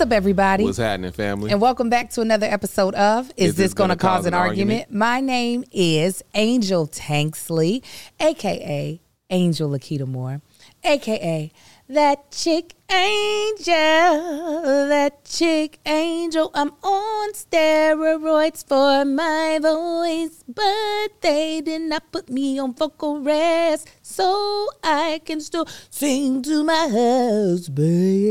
up, everybody? What's happening, family? And welcome back to another episode of Is This Gonna Cause an Argument? My name is Angel Tanksley, a.k.a. Angel Lakita Moore, a.k.a. That Chick Angel, that Chick Angel. I'm on steroids for my voice, but they did not put me on vocal rest, so I can still sing to my husband.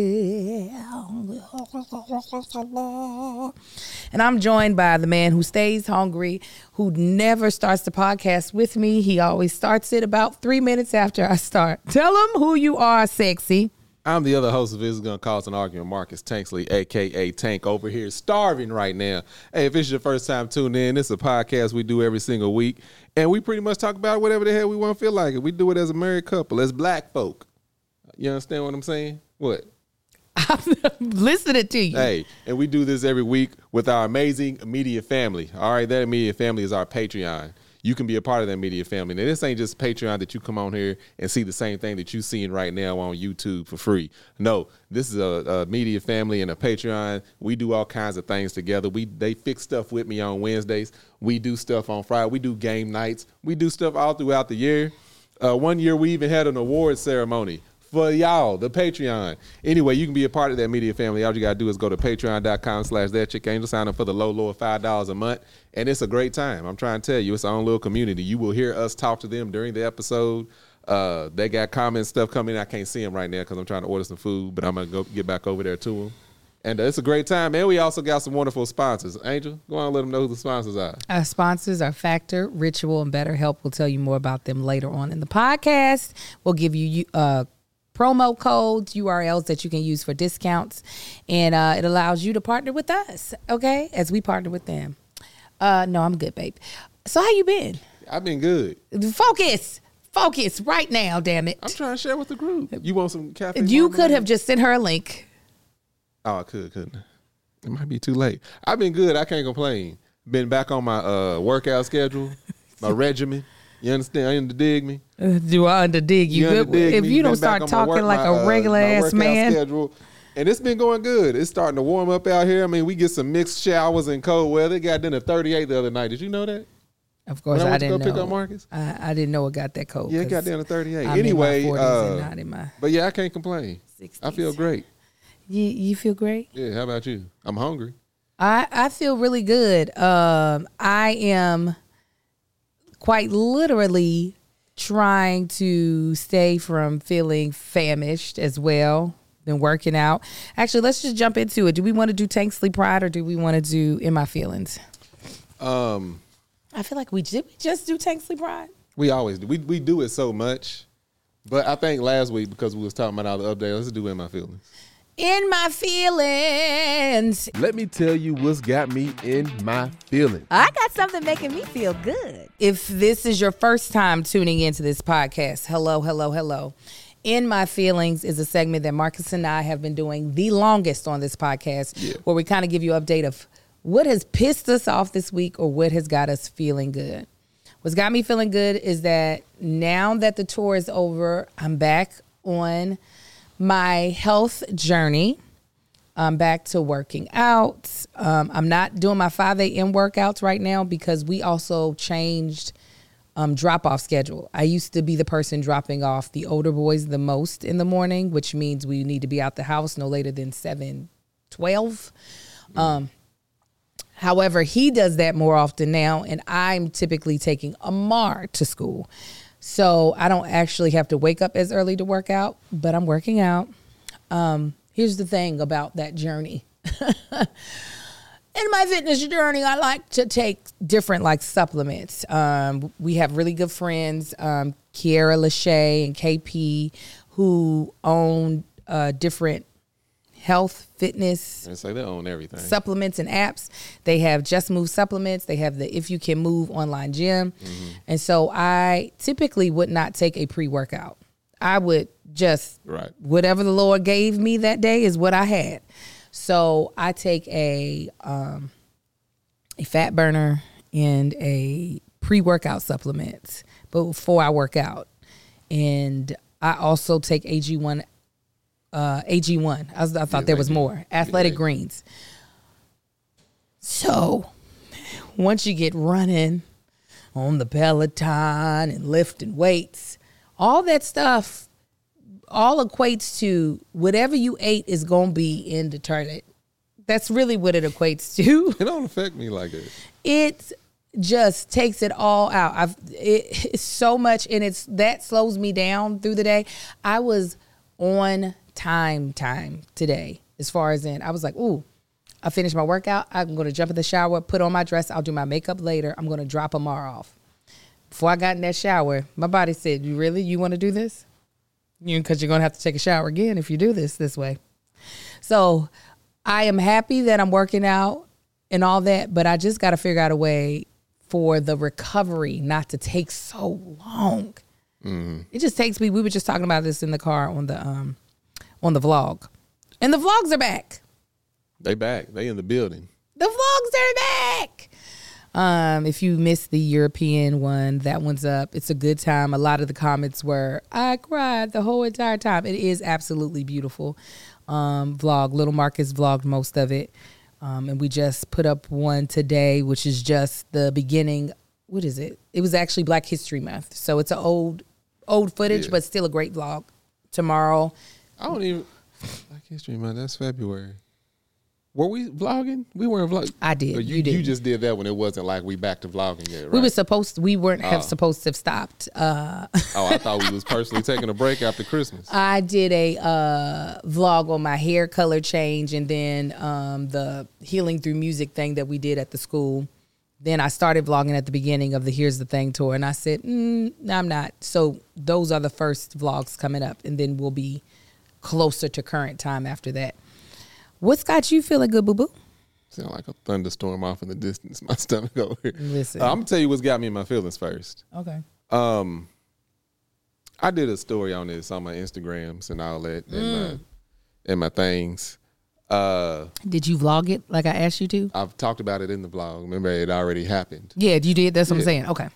And I'm joined by the man who stays hungry, who never starts the podcast with me. He always starts it about 3 minutes after I start. Tell him who you are, sexy. I'm the other host of This Is Gonna Cause an Argument, Marcus Tanksley, a.k.a. Tank, over here starving right now. Hey, if it's your first time tuning in, this is a podcast we do every single week, and we pretty much talk about whatever the hell we want to feel like it. We do it as a married couple, as black folk. You understand what I'm saying? What? I'm listening to you. Hey, and we do this every week with our amazing immediate family. All right, that immediate family is our Patreon. You can be a part of that media family. Now, this ain't just Patreon that you come on here and see the same thing that you're seeing right now on YouTube for free. No, this is a media family and a Patreon. We do all kinds of things together. They fix stuff with me on Wednesdays. We do stuff on Friday. We do game nights. We do stuff all throughout the year. 1 year, we even had an award ceremony for y'all, the Patreon. Anyway, you can be a part of that media family. All you got to do is go to patreon.com/thatchickangel, sign up for the low of $5 a month, and it's a great time. I'm trying to tell you, it's our own little community. You will hear us talk to them during the episode. They got comments, stuff coming. I can't see them right now because I'm trying to order some food, but I'm going to go get back over there to them. And it's a great time. And we also got some wonderful sponsors. Angel, go on and let them know who the sponsors are. Our sponsors are Factor, Ritual, and BetterHelp. We'll tell you more about them later on in the podcast. We'll give you promo codes, URLs that you can use for discounts, and it allows you to partner with us, okay, as we partner with them. No, I'm good, babe. So how you been? I've been good. Focus right now, damn it. I'm trying to share with the group. You want some caffeine? You could have just sent her a link. Oh, I couldn't. It might be too late. I've been good. I can't complain. Been back on my workout schedule, my regimen. You understand? Dig me? Do I dig you? Good? If you don't start talking like a regular ass man. Schedule. And it's been going good. It's starting to warm up out here. I mean, we get some mixed showers in cold weather. It got down to 38 the other night. Did you know that? Of course, I didn't know. Pick up Marcus? I didn't know it got that cold. Yeah, it got down to 38. I'm anyway, in my 40s and not in my but yeah, I can't complain. 60s. I feel great. You feel great? Yeah, how about you? I'm hungry. I feel really good. I am quite literally trying to stay from feeling famished as well. Been working out. Actually, let's just jump into it. Do we want to do Tanksley Pride or do we want to do In My Feelings? I feel like we just do Tanksley Pride. We always do. We do it so much. But I think last week, because we was talking about all the updates, let's do In My Feelings. In my feelings. Let me tell you what's got me in my feelings. I got something making me feel good. If this is your first time tuning into this podcast, hello. In My Feelings is a segment that Marcus and I have been doing the longest on this podcast, where we kind of give you an update of what has pissed us off this week or what has got us feeling good. What's got me feeling good is that now that the tour is over, I'm back on my health journey. I'm back to working out. I'm not doing my 5 a.m. workouts right now because we also changed drop-off schedule. I used to be the person dropping off the older boys the most in the morning, which means we need to be out the house no later than 7:12. However, he does that more often now, and I'm typically taking Amar to school. So I don't actually have to wake up as early to work out, but I'm working out. Here's the thing about that journey. In my fitness journey, I like to take different supplements. We have really good friends, Kiara Lachey and KP, who own different health, fitness. It's like they own everything. Supplements and apps. They have Just Move supplements. They have the If You Can Move online gym. Mm-hmm. And so I typically would not take a pre-workout. I would just, whatever the Lord gave me that day is what I had. So I take a fat burner and a pre-workout supplement before I work out. And I also take AG1 AG1. I thought there was more. Athletic Greens. So once you get running on the Peloton and lifting weights, all that stuff all equates to whatever you ate is going to be in the toilet. That's really what it equates to. It don't affect me like that. It just takes it all out. It's so much, and that slows me down through the day. I was on time today as far as I was like, ooh, I finished my workout. I'm going to jump in the shower, put on my dress. I'll do my makeup later. I'm going to drop Amar off. Before I got in that shower, my body said, you want to do this? Because you're going to have to take a shower again if you do this way. So I am happy that I'm working out and all that, but I just got to figure out a way for the recovery not to take so long. Mm-hmm. It just takes me. We were just talking about this in the car on the vlog, and the vlogs are back. They back. They in the building. The vlogs are back. If you missed the European one, that one's up. It's a good time. A lot of the comments were, I cried the whole entire time. It is absolutely beautiful. Vlog. Little Marcus vlogged most of it. And we just put up one today, which is just the beginning. What is it? It was actually Black History Month. So it's an old footage, but still a great vlog. Tomorrow. I don't even, Black History Month, that's February. Were we vlogging? We weren't vlogging. I did. You did. You just did that when it wasn't like we back to vlogging yet, right? We weren't supposed to have stopped. I thought we was personally taking a break after Christmas. I did a vlog on my hair color change and then the Healing Through Music thing that we did at the school. Then I started vlogging at the beginning of the Here's the Thing tour, and I said, no, I'm not. So those are the first vlogs coming up, and then we'll be closer to current time after that. What's got you feeling good, boo-boo? Sound like a thunderstorm off in the distance. My stomach over here. Listen. I'm going to tell you what's got me in my feelings first. Okay. I did a story on this on my Instagrams and all that and my things. Did you vlog it like I asked you to? I've talked about it in the vlog. Remember, it already happened. Yeah, you did? That's what I'm saying. Okay.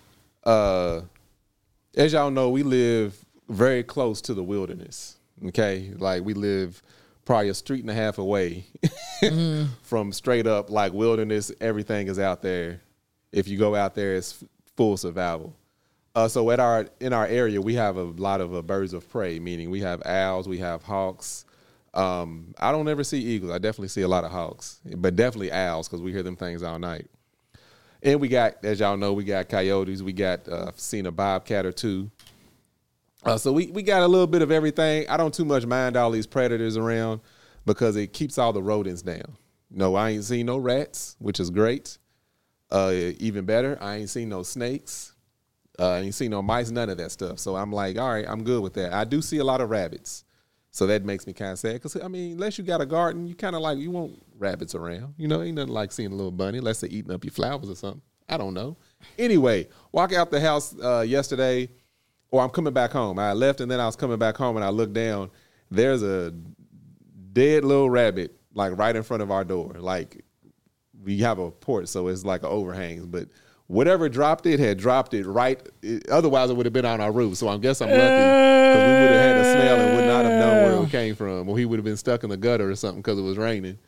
As y'all know, we live very close to the wilderness, okay? Like, we live probably a street and a half away from straight up like wilderness. Everything is out there. If you go out there, it's full survival. So in our area, we have a lot of birds of prey, meaning we have owls, we have hawks. I don't ever see eagles. I definitely see a lot of hawks, but definitely owls because we hear them things all night. And we got, as y'all know, we got coyotes. We got seen a bobcat or two. So we got a little bit of everything. I don't too much mind all these predators around because it keeps all the rodents down. No, I ain't seen no rats, which is great. Even better, I ain't seen no snakes. I ain't seen no mice, none of that stuff. So I'm like, all right, I'm good with that. I do see a lot of rabbits. So that makes me kind of sad because, I mean, unless you got a garden, you kind of like, you want rabbits around. You know, ain't nothing like seeing a little bunny unless they're eating up your flowers or something. I don't know. Anyway, walk out the house yesterday. Or I'm coming back home. I left and then I was coming back home and I looked down. There's a dead little rabbit like right in front of our door. Like we have a porch, so it's like an overhang. But whatever dropped it had dropped it right. Otherwise, it would have been on our roof. So I guess I'm lucky because we would have had a smell and would not have known where it came from. Or he would have been stuck in the gutter or something because it was raining.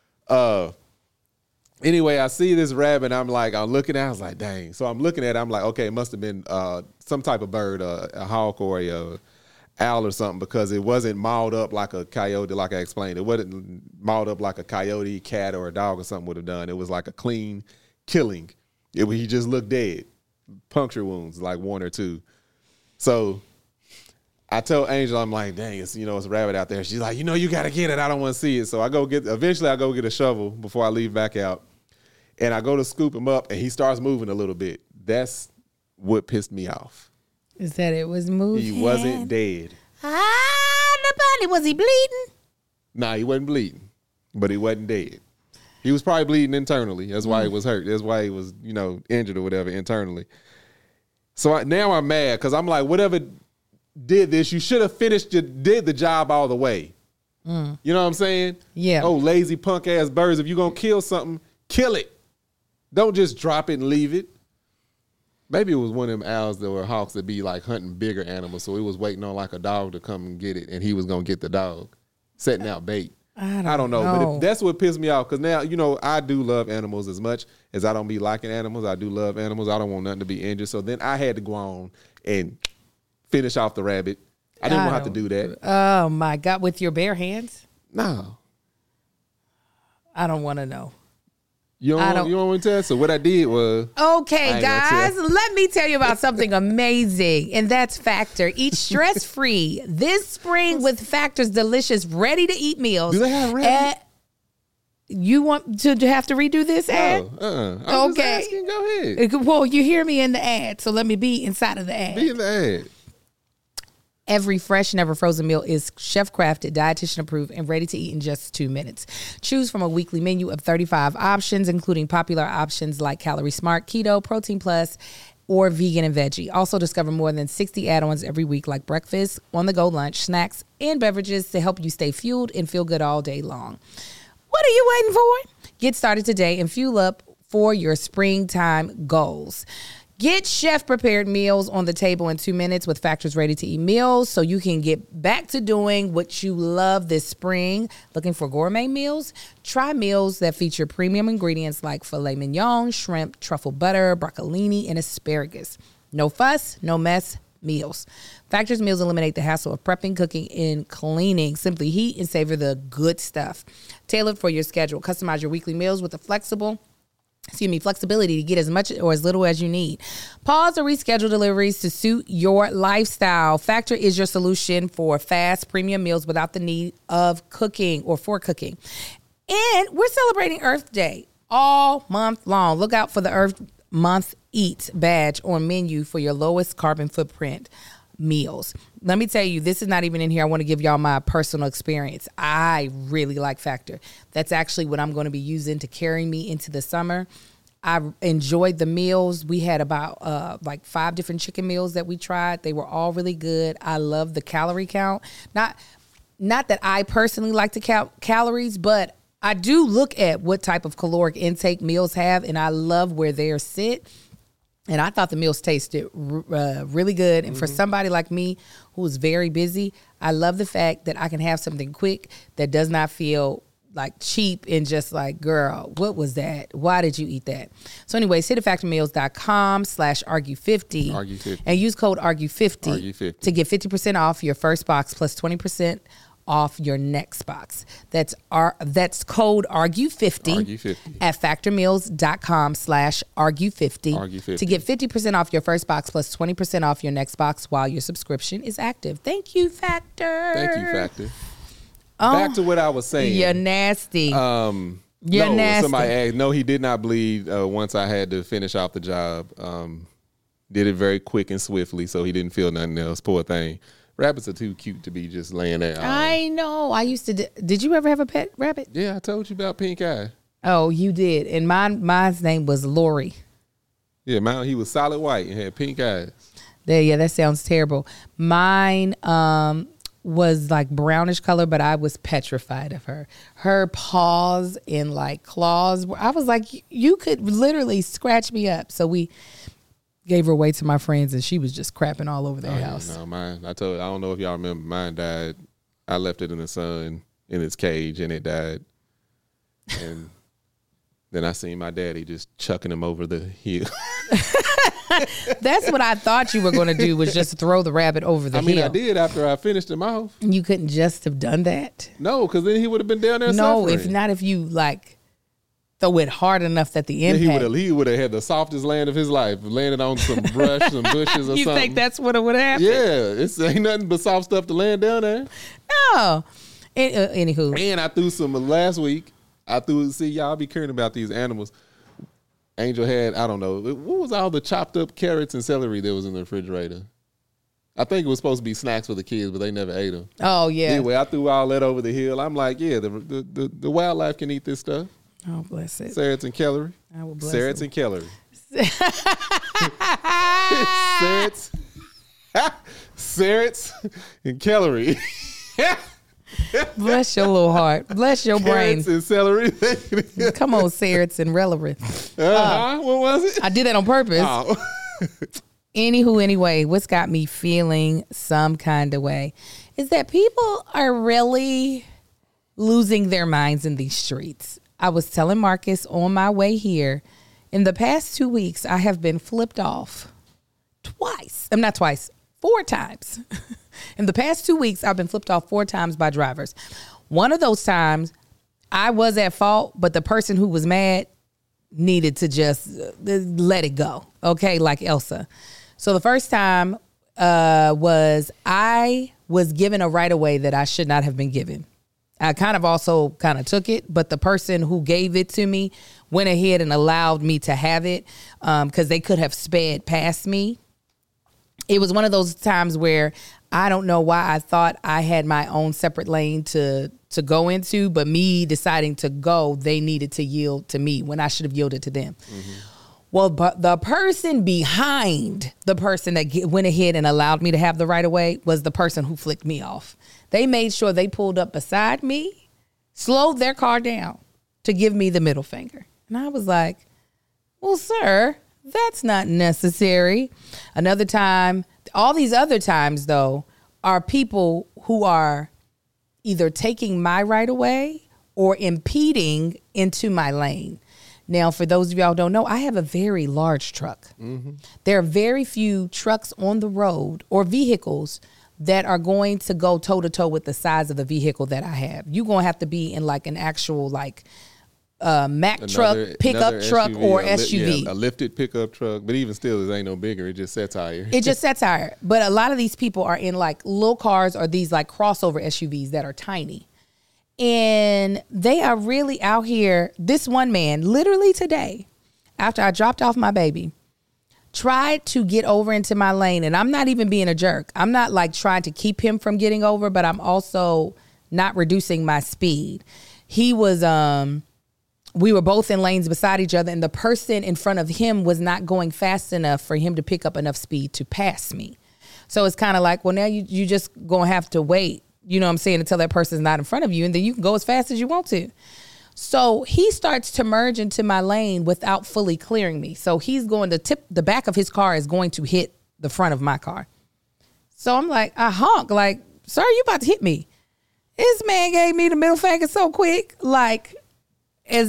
Anyway, I see this rabbit. I'm looking at it. I was like, dang. So I'm looking at it. I'm like, okay, it must have been some type of bird, a hawk or a owl or something because it wasn't mauled up like a coyote, like I explained. It wasn't mauled up like a coyote, cat, or a dog or something would have done. It was like a clean killing. He just looked dead. Puncture wounds, like one or two. So I tell Angel, I'm like, dang, it's a rabbit out there. She's like, you got to get it. I don't want to see it. So eventually I go get a shovel before I leave back out. And I go to scoop him up and he starts moving a little bit. That's what pissed me off. Is that it was moving? He wasn't dead. Nobody. Was he bleeding? Nah, he wasn't bleeding, but he wasn't dead. He was probably bleeding internally. That's why he was hurt. That's why he was, injured or whatever internally. So now I'm mad because I'm like, whatever did this, you should have did the job all the way. You know what I'm saying? Yeah. Oh, lazy punk ass birds. If you're going to kill something, kill it. Don't just drop it and leave it. Maybe it was one of them owls that were hawks that be like hunting bigger animals. So he was waiting on like a dog to come and get it and he was going to get the dog. setting out bait. I don't know. know. But that's what pissed me off. Because now, I do love animals as much as I don't be liking animals. I do love animals. I don't want nothing to be injured. So then I had to go on and finish off the rabbit. I didn't want to have to do that. Oh, my God. With your bare hands? No. I don't want to know. You don't want to tell? So what I did was... Okay, guys, let me tell you about something amazing, and that's Factor. Eat stress-free this spring with Factor's delicious, ready-to-eat meals. Do they have ready? You want to have to redo this ad? No, I'm just asking. Go ahead. Well, you hear me in the ad, so let me be inside of the ad. Be in the ad. Every fresh, never frozen meal is chef-crafted, dietitian approved, and ready to eat in just 2 minutes. Choose from a weekly menu of 35 options, including popular options like Calorie Smart, Keto, Protein Plus, or Vegan and Veggie. Also discover more than 60 add-ons every week like breakfast, on-the-go lunch, snacks, and beverages to help you stay fueled and feel good all day long. What are you waiting for? Get started today and fuel up for your springtime goals. Get chef-prepared meals on the table in 2 minutes with Factor's ready-to-eat meals so you can get back to doing what you love this spring. Looking for gourmet meals? Try meals that feature premium ingredients like filet mignon, shrimp, truffle butter, broccolini, and asparagus. No fuss, no mess meals. Factor's meals eliminate the hassle of prepping, cooking, and cleaning. Simply heat and savor the good stuff. Tailored for your schedule. Customize your weekly meals with a flexibility to get as much or as little as you need. Pause or reschedule deliveries to suit your lifestyle. Factor is your solution for fast premium meals without the need of cooking or for cooking. And we're celebrating Earth Day all month long. Look out for the Earth Month Eats badge on menu for your lowest carbon footprint meals. Let me tell you, this is not even in here. I want to give y'all my personal experience. I really like Factor. That's actually what I'm going to be using to carry me into the summer. I enjoyed the meals. We had about 5 different chicken meals that we tried. They were all really good. I love the calorie count. Not that I personally like to count calories, but I do look at what type of caloric intake meals have, and I love where theirs sit. And I thought the meals tasted really good. And for somebody like me who is very busy, I love the fact that I can have something quick that does not feel like cheap and just like, girl, what was that? Why did you eat that? So anyways, hit factormeals.com/argue50 and use code argue50 to get 50% off your first box plus 20% off your next box. That's code argue50 at factormeals.com/argue50 to get 50% off your first box plus 20% off your next box while your subscription is active. Thank you, Factor. Thank you, Factor. Back to what I was saying. You're nasty. Nasty. Somebody asked. No, he did not bleed once I had to finish off the job. Did it very quick and swiftly, so he didn't feel nothing else. Poor thing. Rabbits are too cute to be just laying there. I know. I used to. Did you ever have a pet rabbit? Yeah, I told you about Pink Eye. Oh, you did. And mine's name was Lori. Yeah, mine. He was solid white and had pink eyes. Yeah, that sounds terrible. Mine was like brownish color, but I was petrified of her. Her paws and like claws. I was like, you could literally scratch me up. So we gave her away to my friends, and she was just crapping all over their house. No, mine. I don't know if y'all remember. Mine died. I left it in the sun in its cage, and it died. And then I seen my daddy just chucking him over the hill. That's what I thought you were going to do, was just throw the rabbit over the hill. I did after I finished him off. You couldn't just have done that? No, because then he would have been down there suffering. if you like throw it hard enough that the impact. Yeah, he would have had the softest land of his life, landed on some brush, some bushes or you something. You think that's what would have happened? Yeah, it's ain't nothing but soft stuff to land down there. No. Anywho. And I threw some last week. See, y'all be caring about these animals. Angel had, I don't know, what was all the chopped up carrots and celery that was in the refrigerator? I think it was supposed to be snacks for the kids, but they never ate them. Oh, yeah. Anyway, I threw all that over the hill. I'm like, yeah, the wildlife can eat this stuff. Oh, bless it. Serrats and celery. I will bless Serrats it. and celery. Serrats and celery. Bless your little heart. Bless your brain. Carrots and celery. Come on, Serrats and relevant. What was it? I did that on purpose. Oh. Anywho, anyway, what's got me feeling some kind of way is that people are really losing their minds in these streets. I was telling Marcus on my way here, in the past 2 weeks, I have been flipped off twice. I'm not twice, 4 times. In the past 2 weeks, I've been flipped off 4 times by drivers. One of those times, I was at fault, but the person who was mad needed to just let it go. Okay, like Elsa. So the first time was I was given a right of way that I should not have been given. I kind of took it, but the person who gave it to me went ahead and allowed me to have it because they could have sped past me. It was one of those times where I don't know why I thought I had my own separate lane to go into, but me deciding to go, they needed to yield to me when I should have yielded to them. Mm-hmm. Well, but the person behind the person that went ahead and allowed me to have the right of way was the person who flicked me off. They made sure they pulled up beside me, slowed their car down to give me the middle finger. And I was like, well, sir, that's not necessary. Another time, all these other times, though, are people who are either taking my right of way or impeding into my lane. Now, for those of y'all who don't know, I have a very large truck. Mm-hmm. There are very few trucks on the road or vehicles that are going to go toe-to-toe with the size of the vehicle that I have. You're going to have to be in like an actual Mack truck, pickup truck, SUV, or SUV. A lifted pickup truck, but even still, it ain't no bigger. It just sets higher. It just sets higher. But a lot of these people are in like little cars or these like crossover SUVs that are tiny. And they are really out here. This one man, literally today, after I dropped off my baby, tried to get over into my lane. And I'm not even being a jerk. I'm not like trying to keep him from getting over, but I'm also not reducing my speed. He was, we were both in lanes beside each other, and the person in front of him was not going fast enough for him to pick up enough speed to pass me. So it's kind of like, well, now you just going to have to wait, you know what I'm saying, until that person's not in front of you, and then you can go as fast as you want to. So he starts to merge into my lane without fully clearing me. So he's going to the back of his car is going to hit the front of my car. So I'm like, I honk, like, sir, you about to hit me. This man gave me the middle finger so quick, like, as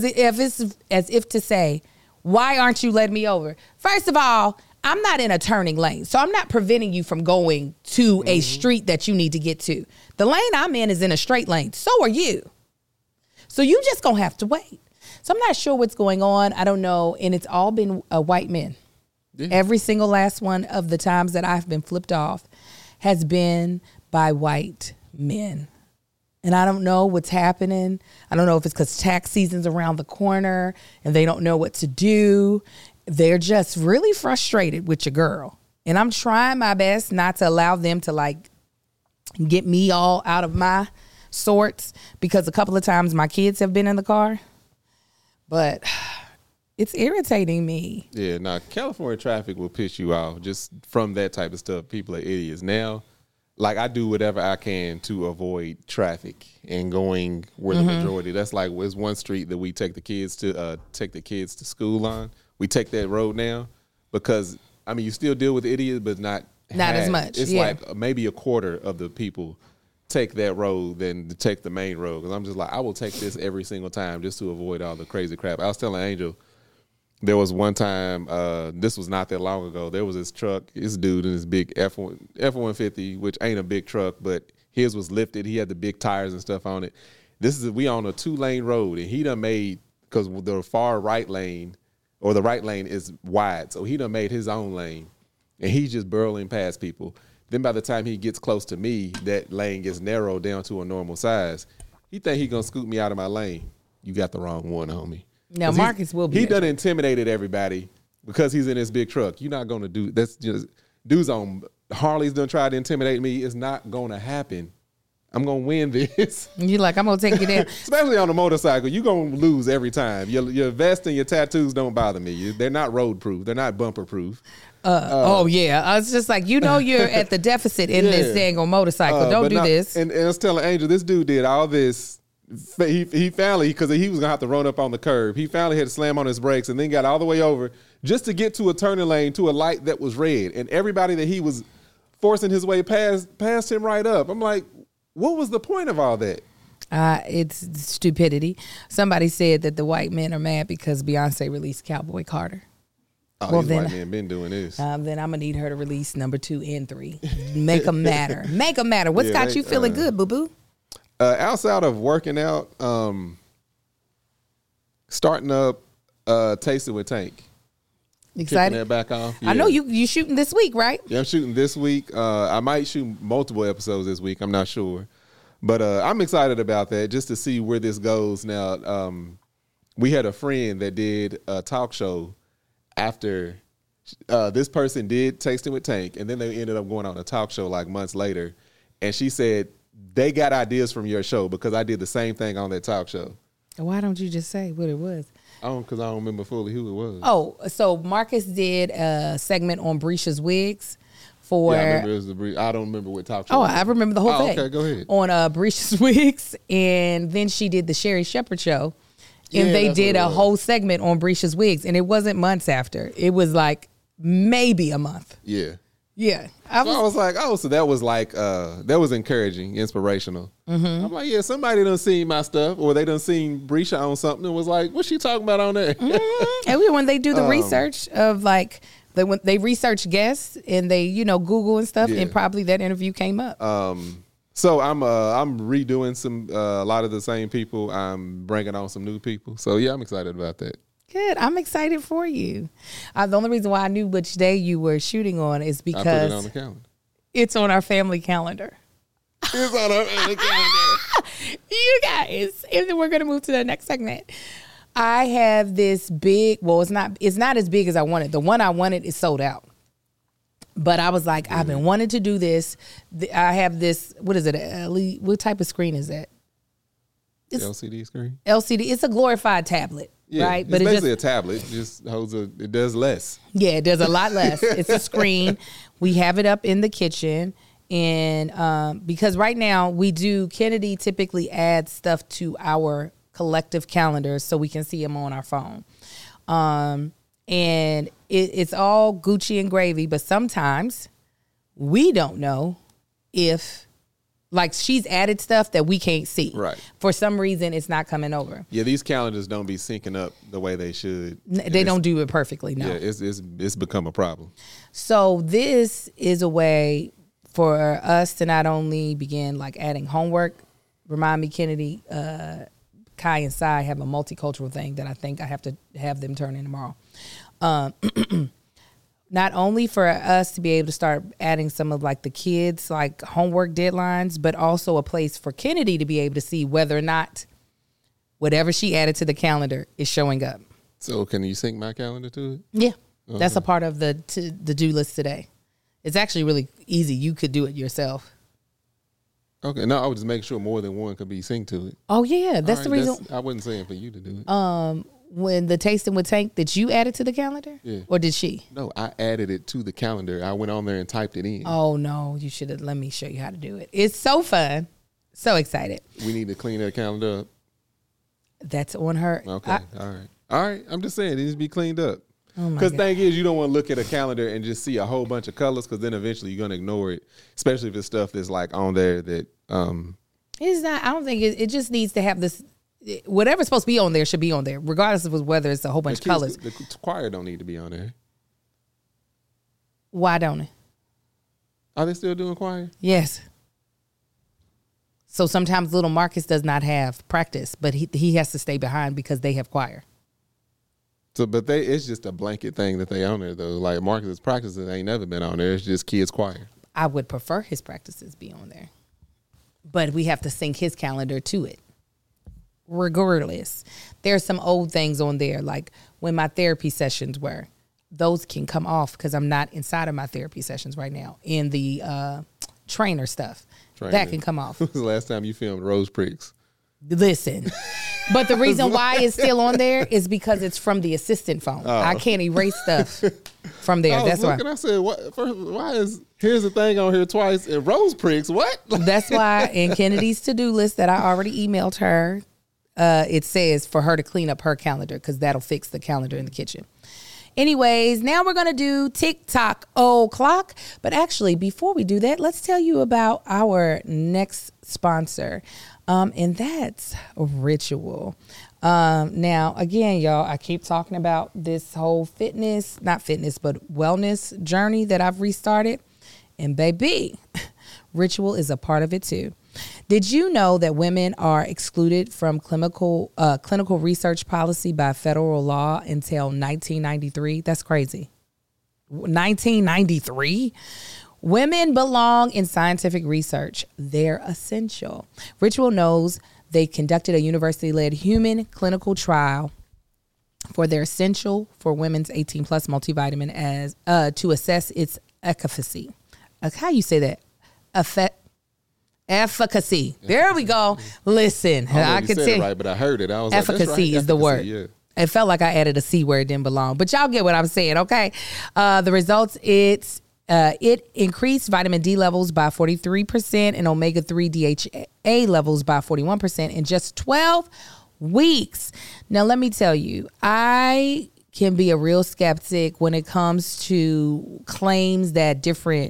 if to say, why aren't you letting me over? First of all, I'm not in a turning lane, so I'm not preventing you from going to a street that you need to get to. The lane I'm in is in a straight lane. So are you. So you just gonna have to wait. So I'm not sure what's going on. I don't know. And it's all been white men. Yeah. Every single last one of the times that I've been flipped off has been by white men. And I don't know what's happening. I don't know if it's because tax season's around the corner and they don't know what to do. They're just really frustrated with your girl. And I'm trying my best not to allow them to like get me all out of my sorts, because a couple of times my kids have been in the car. But it's irritating me. Yeah, now California traffic will piss you off just from that type of stuff. People are idiots. Now, like, I do whatever I can to avoid traffic and going where the majority. That's like, there's one street that we take the kids to school on. We take that road now because, I mean, you still deal with idiots, but not as much. It's like maybe a quarter of the people take that road than to take the main road. Because I'm just like, I will take this every single time just to avoid all the crazy crap. I was telling Angel, there was one time, this was not that long ago, there was this truck, this dude in this big F-150, which ain't a big truck, but his was lifted. He had the big tires and stuff on it. We on a 2-lane road, and he done made, because the far right lane, or the right lane is wide, so he done made his own lane, and he's just burrowing past people. Then by the time he gets close to me, that lane gets narrowed down to a normal size. He think he gonna scoot me out of my lane. You got the wrong one, homie. Now Marcus will be. He done intimidated everybody because he's in his big truck. You're not gonna do that's just dudes on Harley's done tried to intimidate me. It's not gonna happen. I'm gonna win this. You like, I'm gonna take you down. Especially on a motorcycle, you're gonna lose every time. Your vest and your tattoos don't bother me. They're not road proof. They're not bumper proof. Oh yeah, I was just like, you're at the deficit in this dang on motorcycle. Don't do this. And I was telling Angel, this dude did all this. He finally, because he was gonna have to run up on the curb, he finally had to slam on his brakes and then got all the way over just to get to a turning lane to a light that was red, and everybody that he was forcing his way past him right up. I'm like, what was the point of all that? It's stupidity. Somebody said that the white men are mad because Beyonce released Cowboy Carter. Oh, Well, these then- white men been doing this. Then I'm gonna need her to release number 2 and 3. Make them matter. Make them matter. What's Yeah, got they- you feeling good, boo boo? Outside of working out, starting up Tasting with Tank. Kicking Excited? that back off. I know Yeah. you shooting this week, right? Yeah, I'm shooting this week. I might shoot multiple episodes this week. I'm not sure. But I'm excited about that just to see where this goes now. We had a friend that did a talk show after this person did Tasting with Tank, and then they ended up going on a talk show like months later. And she said they got ideas from your show because I did the same thing on that talk show. Why don't you just say what it was? Because I don't remember fully who it was. Oh, so Marcus did a segment on Brisha's wigs for. Yeah, I remember it was I don't remember what talk show. Oh, it was. I remember the whole Oh, thing. okay, go ahead. On Brisha's wigs, and then she did the Sherry Shepherd show, and Yeah, they that's did what it a was. whole segment on Brisha's wigs, and it wasn't months after. It was like maybe a month. Yeah. Yeah, So I was like, oh, so that was like, that was encouraging, inspirational. Mm-hmm. I'm like, yeah, somebody done seen my stuff, or they done seen Brisha on something and was like, what's she talking about on there? And when they do the research of like when they research guests and they Google and stuff, Yeah. and probably that interview came up. So I'm redoing some a lot of the same people. I'm bringing on some new people. So yeah, I'm excited about that. Good. I'm excited for you. The only reason why I knew which day you were shooting on is I put it because on the calendar. it's on our family calendar. It's on the calendar. You guys, and then we're gonna move to the next segment. I have this big. Well, it's not as big as I wanted. The one I wanted is sold out. But I was like, I've been wanting to do this. I have this. What is it? What type of screen is that? It's LCD screen. LCD. It's a glorified tablet, Yeah, right? it's basically a tablet. It just holds it does less. Yeah, there's a lot less. It's a screen. We have it up in the kitchen. And because right now Kennedy typically adds stuff to our collective calendars so we can see them on our phone. And it's all Gucci and gravy, but sometimes we don't know if, like, she's added stuff that we can't see. Right. For some reason, it's not coming over. Yeah, these calendars don't be syncing up the way they should. They don't do it perfectly, no. Yeah, it's become a problem. So this is a way for us to not only begin like adding homework. Remind me, Kennedy, Kai and Sai have a multicultural thing that I think I have to have them turn in tomorrow. Not only for us to be able to start adding some of like the kids like homework deadlines, but also a place for Kennedy to be able to see whether or not whatever she added to the calendar is showing up. So can you sync my calendar to it? Yeah, that's a part of the do list today. It's actually really easy. You could do it yourself. Okay, no, I would just make sure more than one could be synced to it. Oh yeah, that's the reason. I wasn't saying for you to do it. When the Tasting with Tank, that you added to the calendar? Yeah. Or did she? No, I added it to the calendar. I went on there and typed it in. Oh no, you should have let me show you how to do it. It's so fun. So excited. We need to clean that calendar up. That's on her. Okay, all right. I'm just saying it needs to be cleaned up. Oh my Because God. the thing is, you don't want to look at a calendar and just see a whole bunch of colors, because then eventually you're gonna ignore it, especially if it's stuff that's like on there that. It's not. I don't think it just needs to have this. Whatever's supposed to be on there should be on there, regardless of whether it's a whole bunch of colors. The choir don't need to be on there. Why don't it? Are they still doing choir? Yes. So sometimes little Marcus does not have practice, but he has to stay behind because they have choir. So, but it's just a blanket thing that they on there though. Like Marcus's practices ain't never been on there. It's just kids choir. I would prefer his practices be on there, but we have to sync his calendar to it. Regardless, there's some old things on there, like when my therapy sessions were. Those can come off because I'm not inside of my therapy sessions right now. In the trainer stuff, that can come off. When was the last time you filmed Rose Pricks? Listen, but the reason why it's still on there is because it's from the assistant phone. I can't erase stuff from there. I was That's why. looking, I said, "What? Why is here's the thing on here twice and Rose Pricks? What?" That's why in Kennedy's to-do list that I already emailed her, it says for her to clean up her calendar because that'll fix the calendar in the kitchen. Anyways, now we're going to do TikTok o'clock. But actually, before we do that, let's tell you about our next sponsor. And that's Ritual. Now, again, y'all, I keep talking about this whole not fitness, but wellness journey that I've restarted. And baby, Ritual is a part of it too. Did you know that women are excluded from clinical research policy by federal law until 1993? That's crazy. 1993? Women belong in scientific research. They're essential. Ritual knows they conducted a university-led human clinical trial for their Essential for Women's 18 Plus multivitamin as to assess its efficacy. How you say that? Efficacy. There we go. Listen, I could say right, but I heard it. I was efficacy like, that's right. is the word. Yeah. It felt like I added a C where it didn't belong, but y'all get what I'm saying, okay? The results, it increased vitamin D levels by 43% and omega-3 DHA levels by 41% in just 12 weeks. Now, let me tell you, I can be a real skeptic when it comes to claims that different,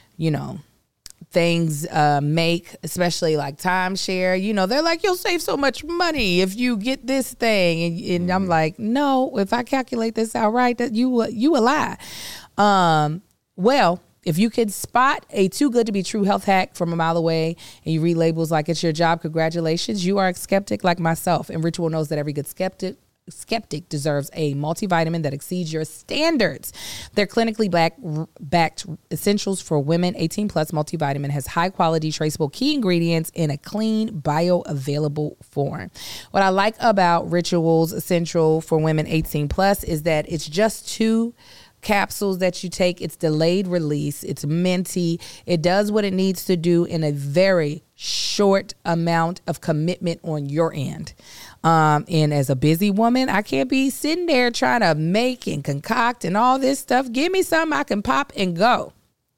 things make, especially like timeshare. They're like, you'll save so much money if you get this thing. And I'm like, no, if I calculate this out right, that you a lie. Well, if you could spot a too good to be true health hack from a mile away and you read labels like it's your job, congratulations, you are a skeptic like myself. And Ritual knows that every good skeptic deserves a multivitamin that exceeds your standards. Their clinically backed Essentials for Women 18 Plus multivitamin has high quality traceable key ingredients in a clean bioavailable form. What I like about Ritual's Essential for Women 18 Plus is that it's just 2 capsules that you take. It's delayed release. It's minty. It does what it needs to do in a very short amount of commitment on your end. And as a busy woman, I can't be sitting there trying to make and concoct and all this stuff. Give me something I can pop and go.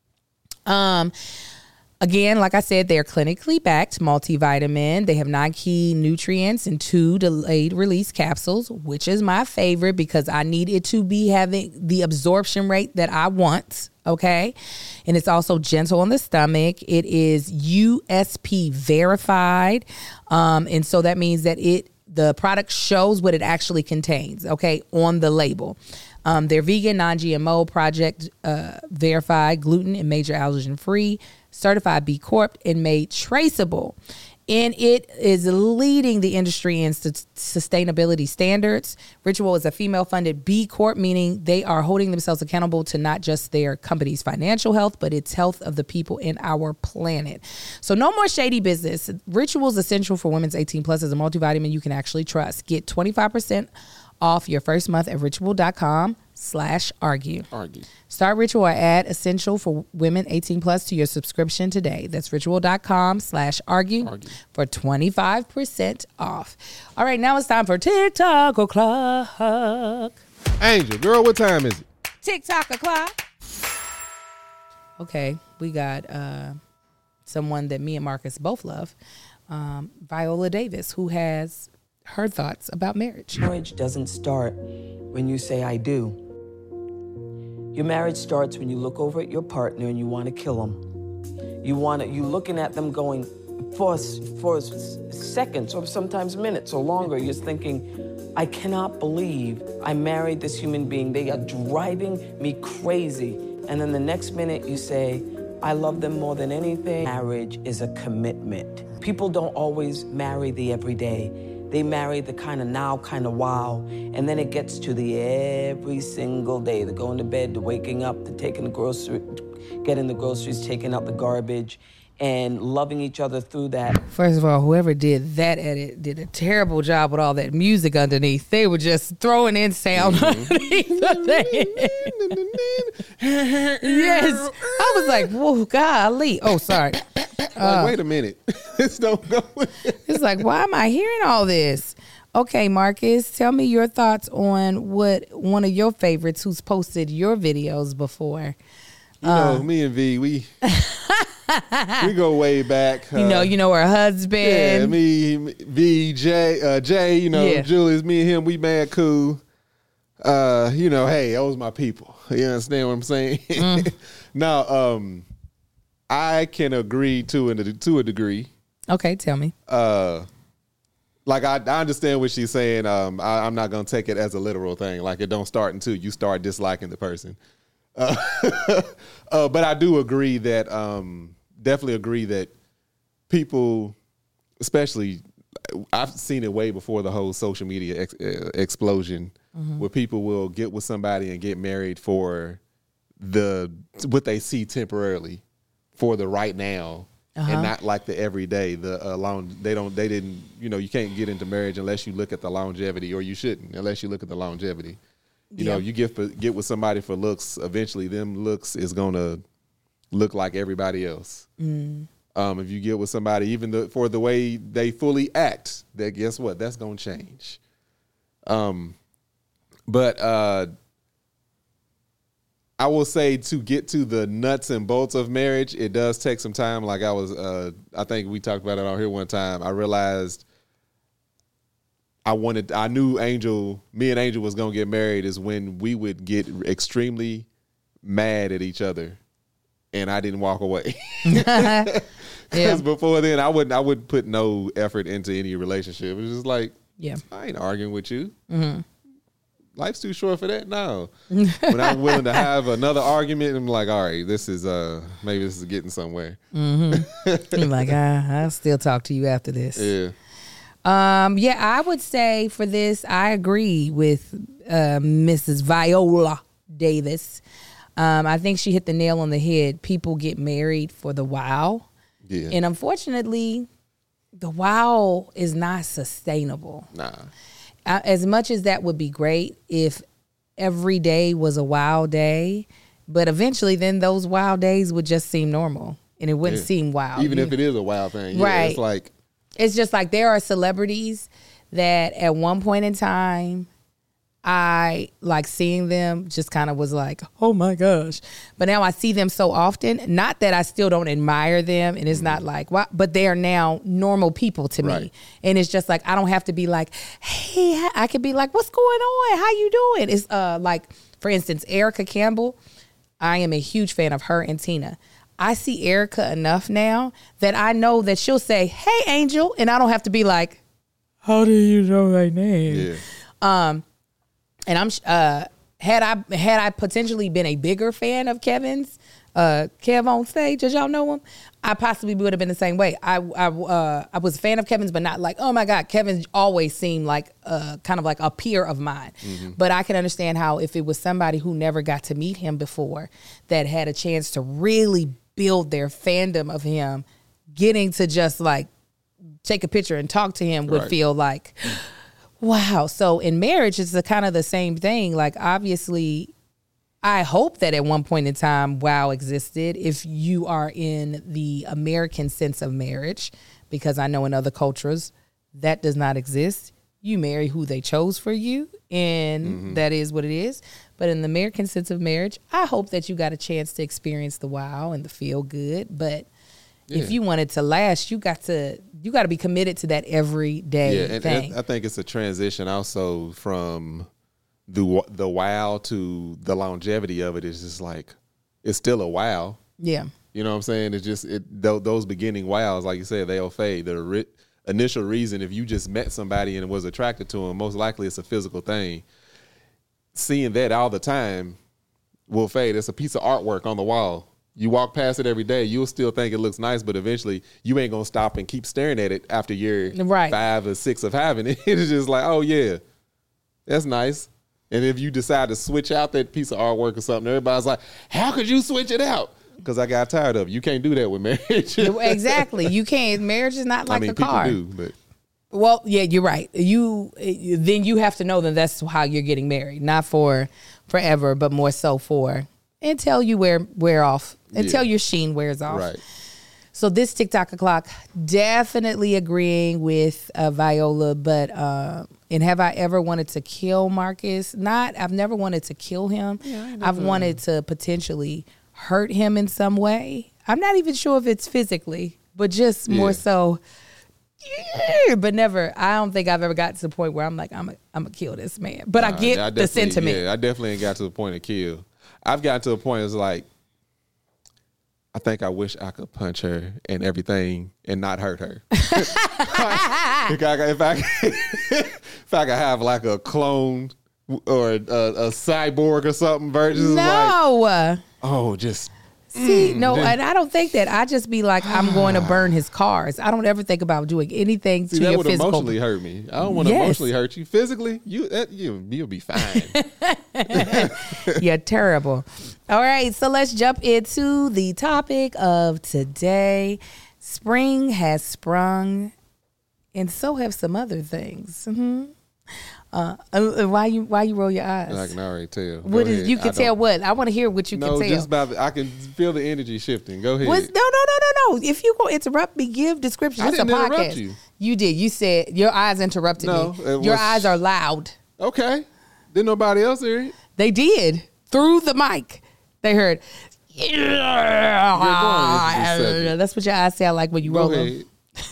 Again, like I said, they're clinically backed multivitamin. They have 9 key nutrients and 2 delayed release capsules, which is my favorite because I need it to be having the absorption rate that I want. Okay. And it's also gentle on the stomach. It is USP verified. And so that means that the product shows what it actually contains, okay, on the label. They're vegan, non-GMO, project verified, gluten and major allergen free, certified B Corp, and made traceable. And it is leading the industry in sustainability standards. Ritual is a female-funded B Corp, meaning they are holding themselves accountable to not just their company's financial health, but its health of the people in our planet. So no more shady business. Ritual's Essential for Women's 18 Plus is a multivitamin you can actually trust. Get 25% off your first month at ritual.com/argue. Start Ritual or add Essential for Women 18 Plus to your subscription today. That's ritual.com/argue for 25% off. All right, now it's time for TikTok o'clock. Angel, girl, what time is it? TikTok o'clock. Okay, we got someone that me and Marcus both love, Viola Davis, who has her thoughts about marriage. Marriage doesn't start when you say I do. Your marriage starts when you look over at your partner and you want to kill them. You looking at them going for seconds or sometimes minutes or longer. You're thinking, I cannot believe I married this human being. They are driving me crazy. And then the next minute you say, I love them more than anything. Marriage is a commitment. People don't always marry the everyday. They marry the kind of now, kind of wow. And then it gets to the every single day. They're going to bed, to waking up, to getting the groceries, taking out the garbage, and loving each other through that. First of all, whoever did that edit did a terrible job with all that music underneath. They were just throwing in sound underneath the thing. Yes. I was like, whoa, golly. Oh, sorry. Wait a minute. This don't go. It's like, why am I hearing all this? Okay, Marcus, tell me your thoughts on what one of your favorites who's posted your videos before. Me and V, we go way back. You know her husband. Yeah, me, V, Jay, Julius, me and him, we mad cool. Hey, those my people. You understand what I'm saying? Now, I can agree to a degree. Okay, tell me. Like I understand what she's saying. I'm not gonna take it as a literal thing. Like it don't start until you start disliking the person. But I do agree that definitely agree that people, especially, I've seen it way before the whole social media explosion, where people will get with somebody and get married for what they see temporarily, for the right now. And not like the everyday, they didn't, you can't get into marriage unless you look at the longevity, or you shouldn't unless you look at the longevity. You know, you get with somebody for looks, eventually them looks is gonna look like everybody else. If you get with somebody, even for the way they fully act, that guess what? That's gonna change. But I will say, to get to the nuts and bolts of marriage, it does take some time. Like I think we talked about it on here one time. I realized I knew me and Angel was going to get married is when we would get extremely mad at each other and I didn't walk away. Because before then I wouldn't put no effort into any relationship. It was just like, I ain't arguing with you. Life's too short for that. No. When I'm willing to have another argument, I'm like, all right, this is maybe this is getting somewhere. You're like, I'll still talk to you after this. Yeah. I would say for this, I agree with Mrs. Viola Davis. I think she hit the nail on the head. People get married for the wow. Yeah. And unfortunately, the wow is not sustainable. Nah. As much as that would be great if every day was a wild day, but eventually then those wild days would just seem normal and it wouldn't seem wild. Even if it is a wild thing. Right. It's just like there are celebrities that at one point in time, I like seeing them just kind of was like, oh my gosh. But now I see them so often, not that I still don't admire them. And it's not like, what, but they are now normal people to me. And it's just like, I don't have to be like, hey, I could be like, what's going on? How you doing? It's like, for instance, Erica Campbell. I am a huge fan of her and Tina. I see Erica enough now that I know that she'll say, hey, Angel. And I don't have to be like, how do you know my name? Yeah. And I'm had I potentially been a bigger fan of Kevin's, Kev on stage, as y'all know him, I possibly would have been the same way. I was a fan of Kevin's, but not like, oh my God, Kevin always seemed like kind of like a peer of mine. But I can understand how if it was somebody who never got to meet him before that had a chance to really build their fandom of him, getting to just like take a picture and talk to him would feel like, wow. So in marriage, it's kind of the same thing. Like, obviously, I hope that at one point in time, wow existed. If you are in the American sense of marriage, because I know in other cultures that does not exist. You marry who they chose for you, and that is what it is. But in the American sense of marriage, I hope that you got a chance to experience the wow and the feel good. But if you want it to last, you got to be committed to that everyday thing. And I think it's a transition also from the wow to the longevity of it. Is just like, it's still a wow. Yeah. You know what I'm saying? It's just those beginning wows, like you said, they'll fade. The initial reason, if you just met somebody and was attracted to them, most likely it's a physical thing. Seeing that all the time will fade. It's a piece of artwork on the wall. You walk past it every day, you'll still think it looks nice, but eventually you ain't gonna stop and keep staring at it after year 5 or 6 of having it. It's just like, oh yeah, that's nice. And if you decide to switch out that piece of artwork or something, everybody's like, how could you switch it out? Because I got tired of it. You can't do that with marriage. Exactly. You can't. Marriage is not like a car. People do, but. Well, yeah, you're right. Then you have to know that that's how you're getting married, not for forever, but more so for until you wear off, until your sheen wears off. Right. So this TikTok o'clock, definitely agreeing with Viola, but and have I ever wanted to kill Marcus? I've never wanted to kill him. Yeah, I've wanted to potentially hurt him in some way. I'm not even sure if it's physically, but just more so. Yeah, but never. I don't think I've ever got to the point where I'm like, I'm gonna kill this man. But I get the sentiment. Yeah, I definitely ain't got to the point of kill. I've gotten to a point. It's like, I I think I wish I could punch her and everything and not hurt her. If I could have like a clone or a cyborg or something versus No. Just See, no, and I don't think that. I just be like, I'm going to burn his cars. I don't ever think about doing anything to that your would physical. emotionally hurt me. I don't want to emotionally hurt you. Physically, you'll be fine. You're terrible. All right, so let's jump into the topic of today. Spring has sprung, and so have some other things. Why you roll your eyes? I can already tell. What is you can tell what? I want to hear what you can tell. No, just about I can feel the energy shifting. Go ahead. No. If you gonna interrupt me, give description. I It's didn't a podcast. interrupt you. You did. You said your eyes interrupted No, me. Your eyes are loud. Okay. Didn't nobody else hear it? They did through the mic. They heard. That's what your eyes sound like when you roll them.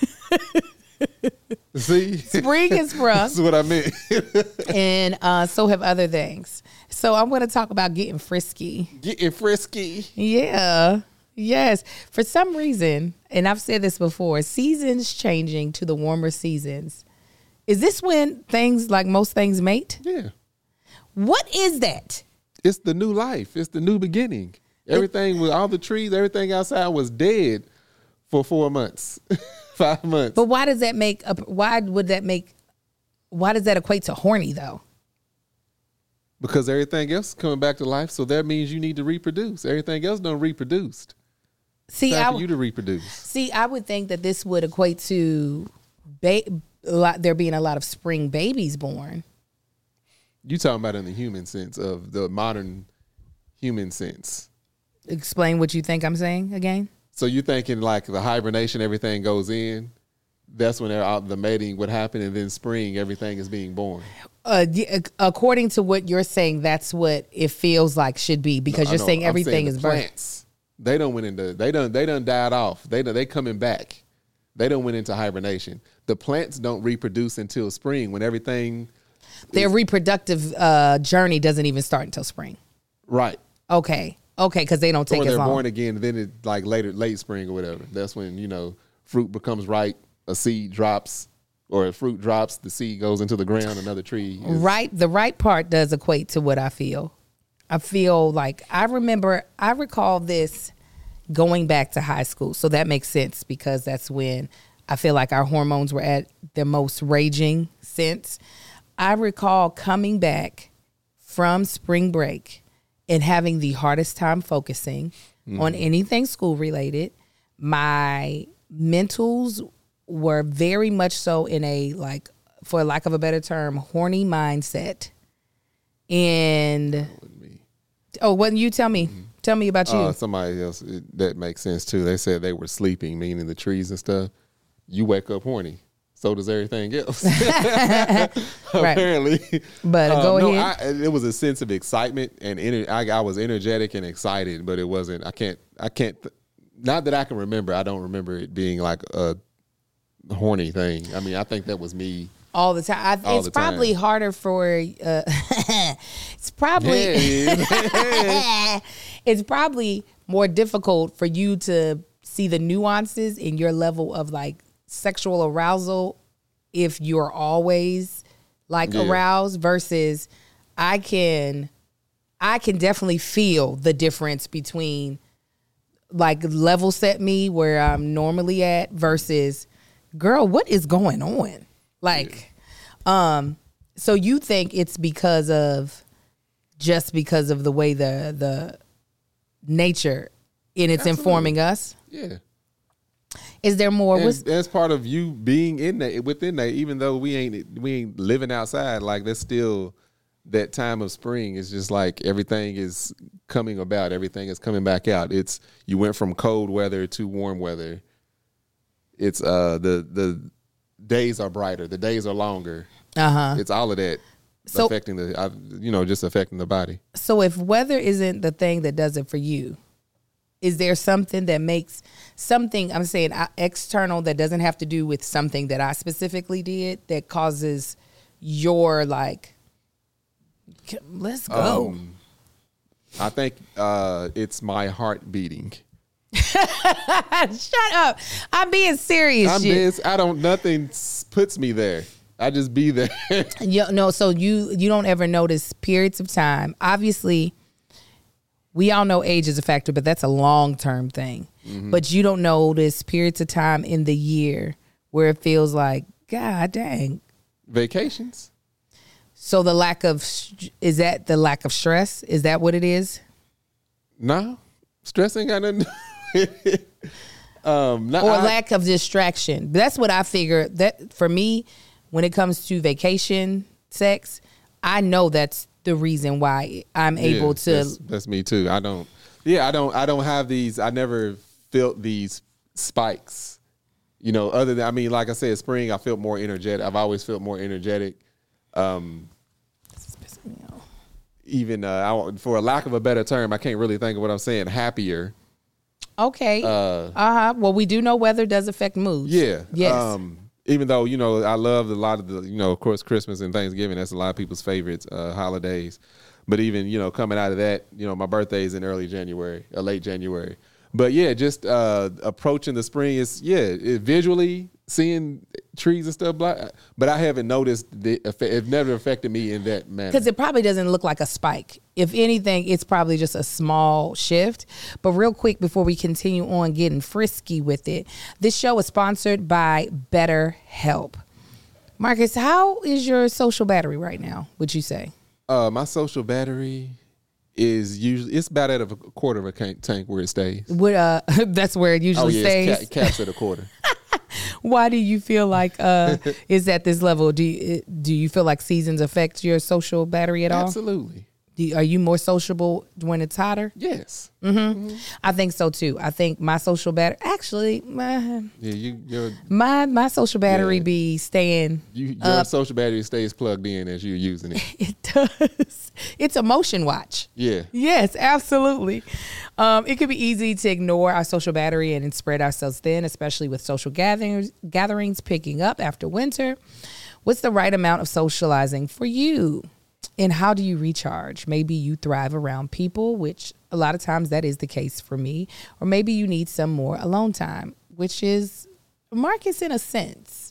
See, Spring is sprung. That's what I meant. And so have other things. So I'm going to talk about getting frisky. Getting frisky. Yeah. Yes. For some reason, and I've said this before, seasons changing to the warmer seasons. Is this when things like most things mate? Yeah. What is that? It's the new life. It's the new beginning. Everything with all the trees, everything outside was dead for 4 months, 5 months. But why does that equate to horny though? Because everything else is coming back to life, so that means you need to reproduce. Everything else done reproduced. See, time for you to reproduce. See, I would think that this would equate to there being a lot of spring babies born. You talking about in the human sense of the modern human sense. Explain what you think I'm saying again. So you thinking like the hibernation, everything goes in. That's when the mating would happen, and then spring, everything is being born. According to what you're saying, that's what it feels like should be because you're saying everything is plants. They don't went into they done died off. They coming back. They don't went into hibernation. The plants don't reproduce until spring when everything. Their reproductive journey doesn't even start until spring. Right. Okay, because they don't take as long. Or they're born again, and then it like late spring or whatever. That's when fruit becomes ripe, a seed drops, or a fruit drops, the seed goes into the ground, another tree. Right, the right part does equate to what I feel. I feel like I recall this going back to high school, so that makes sense because that's when I feel like our hormones were at their most raging sense. I recall coming back from spring break and having the hardest time focusing on anything school related. My mentals were very much so in a, like, for lack of a better term, horny mindset. And when you tell me about you. Somebody else that makes sense too. They said they were sleeping, meaning the trees and stuff. You wake up horny. So does everything else. Apparently. But go ahead. It was a sense of excitement and I was energetic and excited, but it wasn't. I can't. Not that I can remember. I don't remember it being like a horny thing. I mean, I think that was me. All the time. It's probably harder for. It's probably. It's probably more difficult for you to see the nuances in your level of like sexual arousal if you're always like aroused versus I can definitely feel the difference between like level set me where I'm normally at versus girl, what is going on? Like, so you think it's because of the way the nature in it's informing us? Yeah. Is there more? That's part of you being within that, even though we ain't living outside. Like there's still that time of spring. It's just like everything is coming about. Everything is coming back out. You went from cold weather to warm weather. It's the days are brighter. The days are longer. It's all of that affecting just affecting the body. So if weather isn't the thing that does it for you, is there something that makes something, I'm saying external, that doesn't have to do with something that I specifically did that causes your like, let's go? I think it's my heart beating. Shut up. I'm being serious. Nothing puts me there. I just be there. No, so you don't ever notice periods of time. Obviously, we all know age is a factor, but that's a long-term thing. Mm-hmm. But you don't notice periods of time in the year where it feels like, God dang. Vacations. So is that the lack of stress? Is that what it is? No. Stress ain't got nothing to do. Or lack of distraction. That's what I figure. That for me, when it comes to vacation sex, I know that's the reason why I'm able to. That's me too. I don't have these. I never felt these spikes. You know, other than, I mean, like I said, spring, I felt more energetic. I've always felt more energetic. Even for a lack of a better term, I can't really think of what I'm saying. Happier. Okay. Well, we do know weather does affect moods. Yeah. Yes. Even though, I love a lot of the, of course, Christmas and Thanksgiving. That's a lot of people's favorites holidays. But even, coming out of that, my birthday is in late January. But yeah, just approaching the spring is, visually seeing trees and stuff, but I haven't noticed it never affected me in that manner. Because it probably doesn't look like a spike. If anything, it's probably just a small shift. But real quick, before we continue on getting frisky with it, this show is sponsored by BetterHelp. Marcus, how is your social battery right now, would you say? My social battery is usually, it's about at a quarter of a tank where it stays. That's where it usually stays? It's caps at a quarter. Why do you feel like is at this level? Do you feel like seasons affect your social battery at all? Absolutely. Are you more sociable when it's hotter? Yes. Mm-hmm. I think so too. I think my social battery, actually, my social battery be staying. Your social battery stays plugged in as you're using it. It does. It's a motion watch. Yeah. Yes, absolutely. It could be easy to ignore our social battery and spread ourselves thin, especially with social gatherings picking up after winter. What's the right amount of socializing for you? And how do you recharge? Maybe you thrive around people, which a lot of times that is the case for me. Or maybe you need some more alone time, which is Marcus in a sense.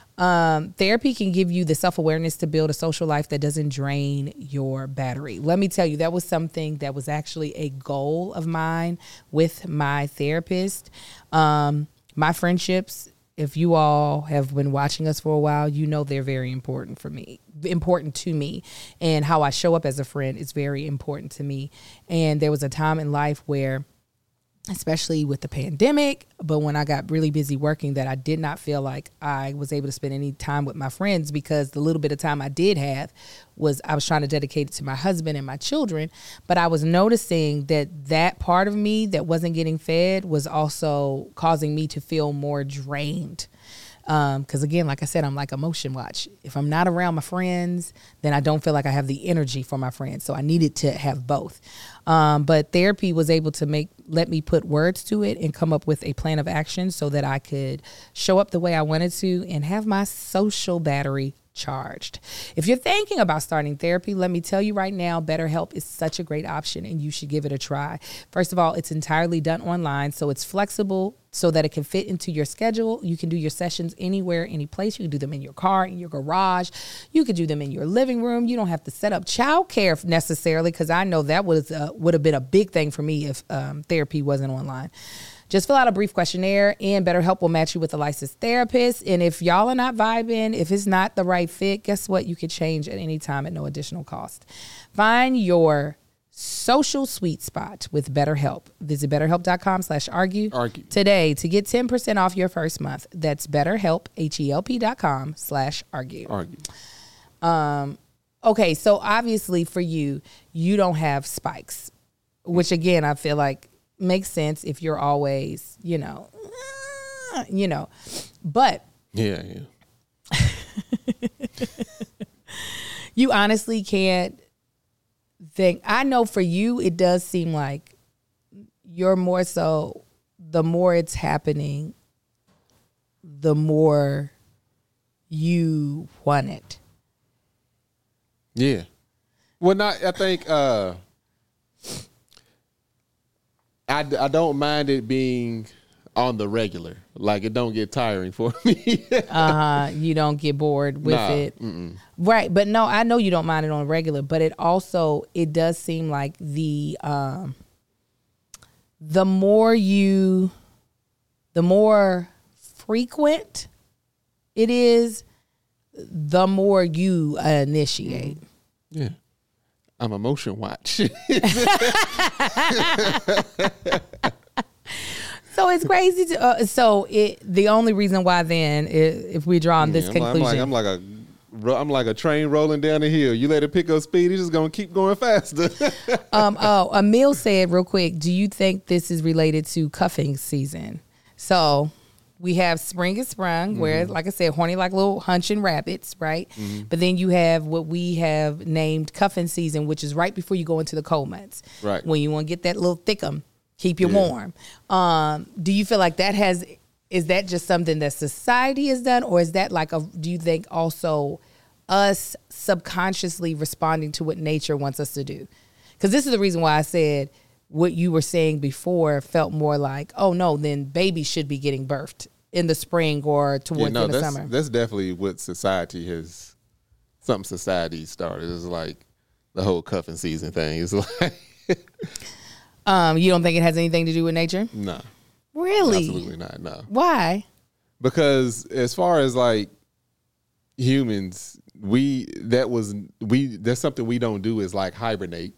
Therapy can give you the self-awareness to build a social life that doesn't drain your battery. Let me tell you, that was something that was actually a goal of mine with my therapist. My friendships, if you all have been watching us for a while, you know they're very important to me. And how I show up as a friend is very important to me. And there was a time in life where, especially with the pandemic, but when I got really busy working, that I did not feel like I was able to spend any time with my friends, because the little bit of time I did have I was trying to dedicate it to my husband and my children. But I was noticing that part of me that wasn't getting fed was also causing me to feel more drained. Because again, like I said, I'm like a motion watch. If I'm not around my friends, then I don't feel like I have the energy for my friends. So I needed to have both. But therapy was able to let me put words to it and come up with a plan of action so that I could show up the way I wanted to and have my social battery charged. If you're thinking about starting therapy, let me tell you right now, BetterHelp is such a great option and you should give it a try. First of all, it's entirely done online, so it's flexible so that it can fit into your schedule. You can do your sessions anywhere, any place. You can do them in your car, in your garage. You could do them in your living room. You don't have to set up childcare necessarily, because I know that would have been a big thing for me if therapy wasn't online. Just fill out a brief questionnaire and BetterHelp will match you with a licensed therapist. And if y'all are not vibing, if it's not the right fit, guess what? You could change at any time at no additional cost. Find your social sweet spot with BetterHelp. Visit BetterHelp.com/argue today to get 10% off your first month. That's BetterHelp, HELP.com/argue. Okay, so obviously for you, you don't have spikes, which again, I feel like makes sense if you're always, but yeah. You honestly can't think. I know for you, it does seem like you're more so, the more it's happening, the more you want it. Yeah. Well, I think, I don't mind it being on the regular. Like, it don't get tiring for me. You don't get bored with it. Right. But no, I know you don't mind it on a regular, but it does seem like the more frequent it is, the more you initiate. Yeah. I'm a motion watch. So it's crazy. The only reason why then, if we draw on this conclusion, I'm like a train rolling down the hill. You let it pick up speed, it's just gonna keep going faster. Emil said real quick, do you think this is related to cuffing season? So we have spring is sprung, where, like I said, horny like little hunching rabbits, right? But then you have what we have named cuffing season, which is right before you go into the cold months, right? When you want to get that little thickum, keep you warm. Do you feel like is that just something that society has done, or is that do you think also us subconsciously responding to what nature wants us to do? Because this is the reason why I said what you were saying before felt more like, oh no, then babies should be getting birthed in the spring or towards the end of summer. That's definitely what society started. It's like the whole cuffing season thing. It's like you don't think it has anything to do with nature? No. Really? Absolutely not, no. Why? Because as far as like humans, that's something we don't do, is like hibernate.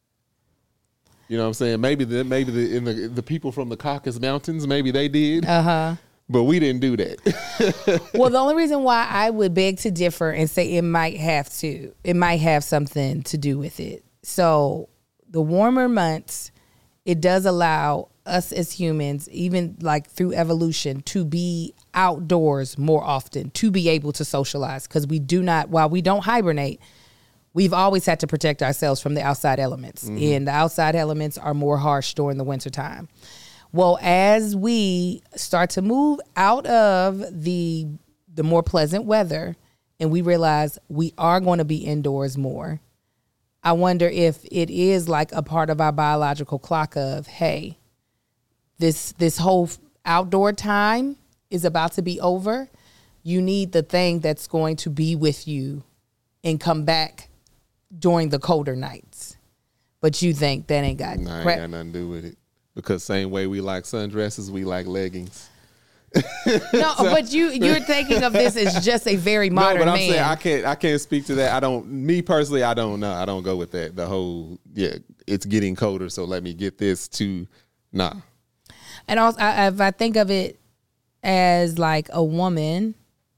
You know what I'm saying? Maybe the people from the Caucasus Mountains, maybe they did. But we didn't do that. Well, the only reason why I would beg to differ and say it might have something to do with it. So the warmer months, it does allow us as humans, even like through evolution, to be outdoors more often, to be able to socialize. Because while we don't hibernate, we've always had to protect ourselves from the outside elements. And the outside elements are more harsh during the wintertime. Well, as we start to move out of the more pleasant weather and we realize we are going to be indoors more, I wonder if it is like a part of our biological clock of, hey, this whole outdoor time is about to be over. You need the thing that's going to be with you and come back during the colder nights. But you think that ain't got ain't got nothing to do with it. Because same way we like sundresses, we like leggings. No, but you're thinking of this as just a very modern man. No, but I'm saying I can't speak to that. Me personally, I don't know. I don't go with that. The whole, it's getting colder, so let me get this to, nah. And also, if I think of it as like a woman,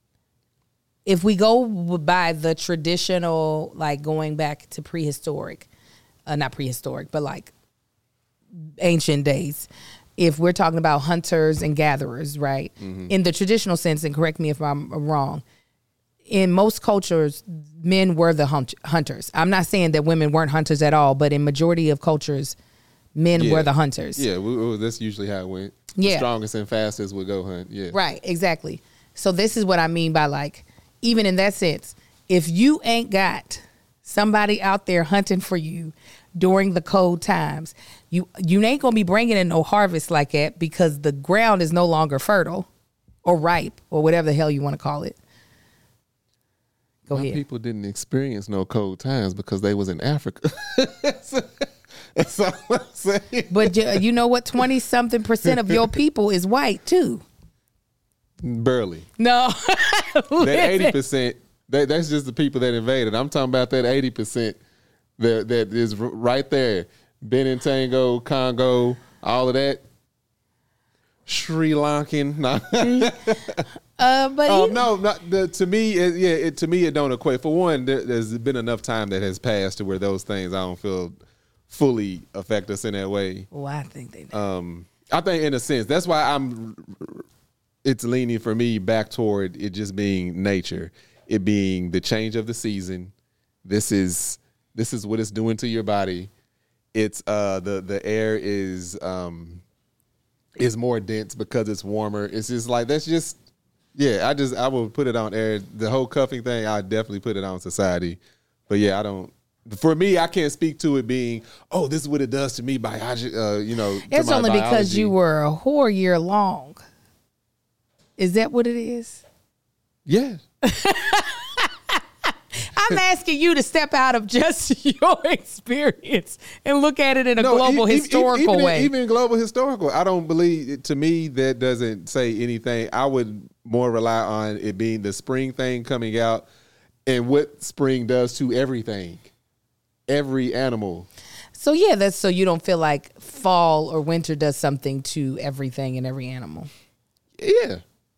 if we go by the traditional, like going back to prehistoric, not prehistoric, but like ancient days, if we're talking about hunters and gatherers, right? In the traditional sense, and correct me if I'm wrong, in most cultures, men were the hunters. I'm not saying that women weren't hunters at all, but in majority of cultures, men were the hunters. Yeah, that's usually how it went. The strongest and fastest would go hunt. Yeah, right, exactly. So this is what I mean by, like, even in that sense, if you ain't got somebody out there hunting for you during the cold times, you ain't gonna be bringing in no harvest like that, because the ground is no longer fertile or ripe or whatever the hell you want to call it. Go ahead. People didn't experience no cold times because they was in Africa. That's all I'm saying. But you know what? 20-something% of your people is white too. Barely. No. That 80%. That's just the people that invaded. I'm talking about that 80% that is right there. Benin, Tango, Congo, all of that. Sri Lankan. To me, it don't equate. For one, there's been enough time that has passed to where those things I don't feel fully affect us in that way. Well, I think they do. I think in a sense that's why it's leaning for me back toward it just being nature, it being the change of the season. This is what it's doing to your body. It's the air is more dense because it's warmer. It's just like, that's just, I will put it on air. The whole cuffing thing, I definitely put it on society. But yeah, For me, I can't speak to it being, oh, this is what it does to me It's only because biology. you were a whore year long. Is that what it is? Yeah. I'm asking you to step out of just your experience and look at it in a global historical way. Even global historical, I don't believe, to me, that doesn't say anything. I would more rely on it being the spring thing coming out and what spring does to everything, every animal. So yeah, that's so you don't feel like fall or winter does something to everything and every animal. Yeah.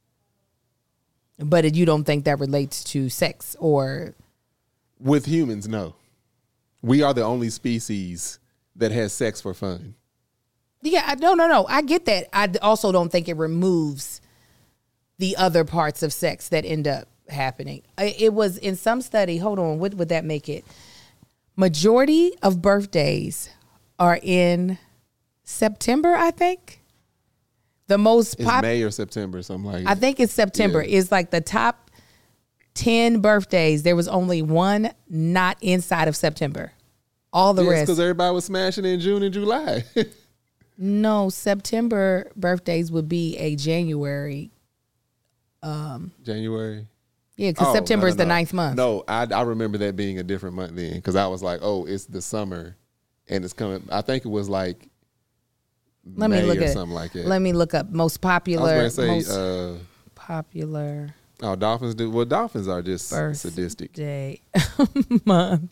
But you don't think that relates to sex or... With humans, no. We are the only species that has sex for fun. Yeah, no. I get that. I also don't think it removes the other parts of sex that end up happening. It was in some study, hold on, what would that make it? Majority of birthdays are in September, I think. The most It's May or September, something like that. I think it's September. Yeah. It's like the top 10 birthdays. There was only one not inside of September. All the rest. because everybody was smashing in June and July. No, September birthdays would be a January. January. Yeah, because September is the 9th month. No, I remember that being a different month then because I was like, oh, it's the summer and it's coming. I think it was like Let May me look or at something like that. Let me look up most popular. I was going to say, most popular dolphins do. Well, dolphins are just sadistic. birthday month.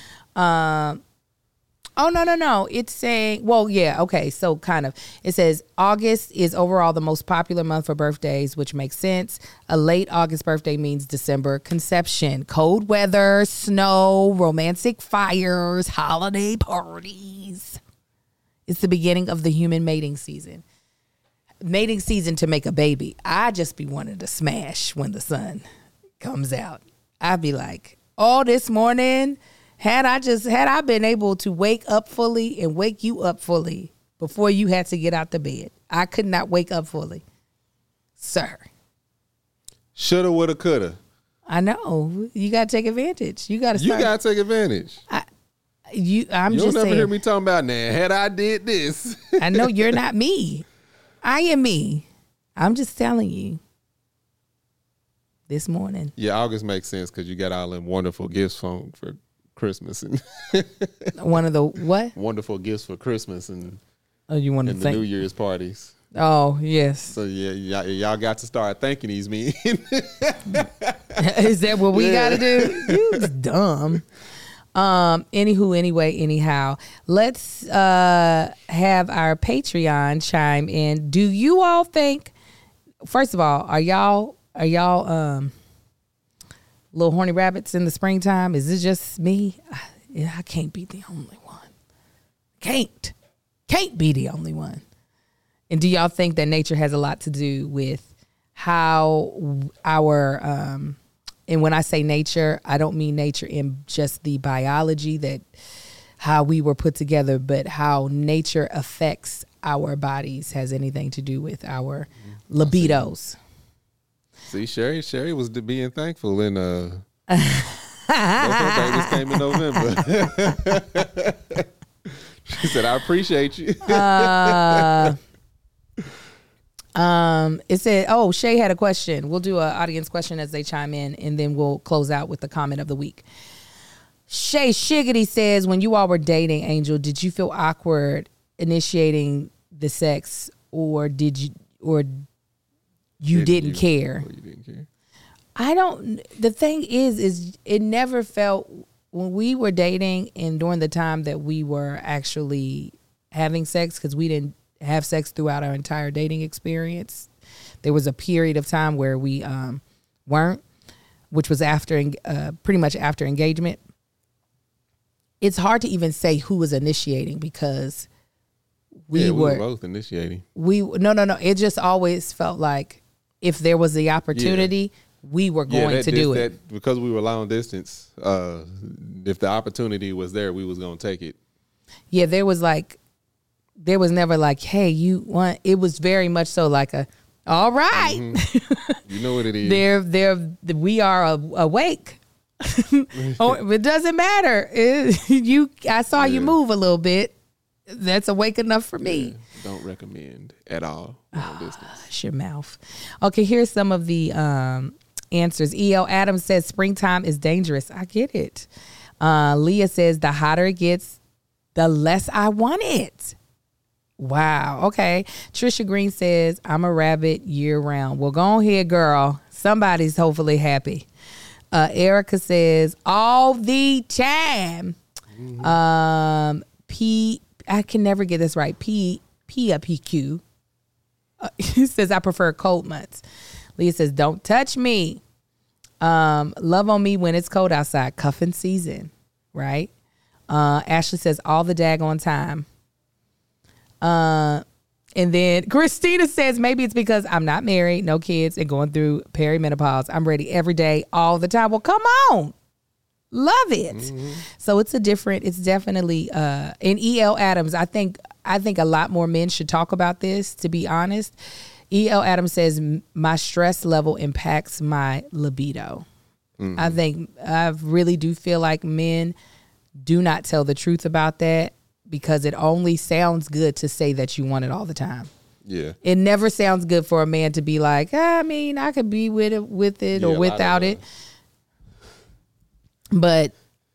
Oh, no. It's saying, well, yeah, okay. So kind of, it says August is overall the most popular month for birthdays, which makes sense. A late August birthday means December conception, cold weather, snow, romantic fires, holiday parties. It's the beginning of the human mating season. Mating season to make a baby. I just be wanting to smash when the sun comes out. I'd be like, oh, this morning, had I been able to wake up fully and wake you up fully before you had to get out the bed, I could not wake up fully. Sir. Shoulda, woulda, coulda. I know. You got to take advantage. You got to You start. got to take advantage. You'll just never saying. hear me talking about, nah, had I did this. I know you're not me. I am me. I'm just telling you. This morning. Yeah, August makes sense because you got all them wonderful gifts for Christmas and One of the what? wonderful gifts for Christmas and You want to the New think? Year's parties. Oh, yes. So yeah, y'all got to start thanking these men. Is that what we got to do? You dumb. Anywho, anyway, anyhow, let's have our Patreon chime in. Do you all think? First of all, are y'all little horny rabbits in the springtime? Is it just me? I can't be the only one. Can't be the only one. And do y'all think that nature has a lot to do with how our and when I say nature, I don't mean nature in just the biology that how we were put together, but how nature affects our bodies has anything to do with our libidos. See, Sherry was being thankful in both her babies came in November. She said, I appreciate you. It said, Shay had a question. We'll do an audience question as they chime in, and then we'll close out with the comment of the week. Shay Shiggity says, when you all were dating, Angel, did you feel awkward initiating the sex, or didn't care? Or you didn't care? The thing is it never felt, when we were dating and during the time that we were actually having sex, because we didn't have sex throughout our entire dating experience. There was a period of time where we weren't, which was pretty much after engagement. It's hard to even say who was initiating because we were both initiating. No. It just always felt like if there was the opportunity, we were going to do it. Because we were long distance, if the opportunity was there, we was going to take it. Yeah, there was never like, hey, you want, it was very much so like all right. Mm-hmm. You know what it is. We are awake. Oh, it doesn't matter. I saw you move a little bit. That's awake enough for me. Don't recommend at all. Hush your mouth. Okay, here's some of the answers. E.L. Adams says springtime is dangerous. I get it. Leah says the hotter it gets, the less I want it. Wow. Okay. Trisha Green says I'm a rabbit year round. Well, go ahead, girl. Somebody's hopefully happy. Erica says all the time. I can never get this right. PQ. He says I prefer cold months. Leah says don't touch me. Love on me when it's cold outside. Cuffing season, right? Ashley says all the daggone time. And then Christina says maybe it's because I'm not married, no kids, and going through perimenopause. I'm ready every day, all the time. Well, come on. Love it. Mm-hmm. So it's definitely in E.L. Adams, I think a lot more men should talk about this, to be honest. E.L. Adams says my stress level impacts my libido. Mm-hmm. I really do feel like men do not tell the truth about that, because it only sounds good to say that you want it all the time. Yeah. It never sounds good for a man to be like, I mean, I could be with it or without it. But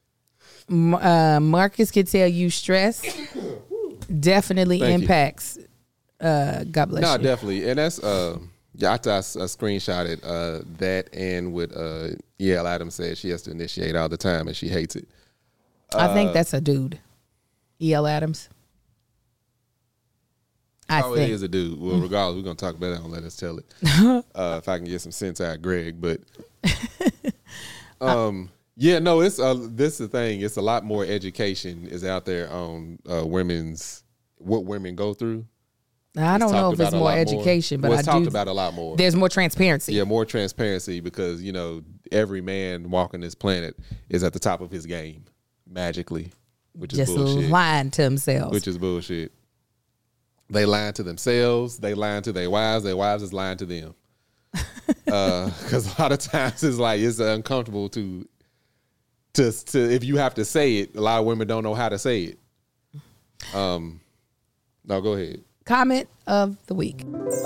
Marcus could tell you stress definitely impacts. God bless you. No, definitely. And that's, I screenshotted that, and what E.L. Adams said she has to initiate all the time and she hates it. I think that's a dude. E.L. Adams. I think it is a dude. Well, regardless, we're gonna talk about it. Don't let us tell it. If I can get some sense out of Greg, but yeah, no, it's this is the thing. It's a lot more education is out there on what women go through. I don't know if it's more education, but it's talked about a lot more. There's more transparency. Yeah, more transparency, because every man walking this planet is at the top of his game magically. Which is just bullshit. Lying to themselves. Which is bullshit. They lying to themselves. They lying to their wives. Their wives is lying to them. Because a lot of times it's uncomfortable to if you have to say it. A lot of women don't know how to say it. No, go ahead. Comment of the week.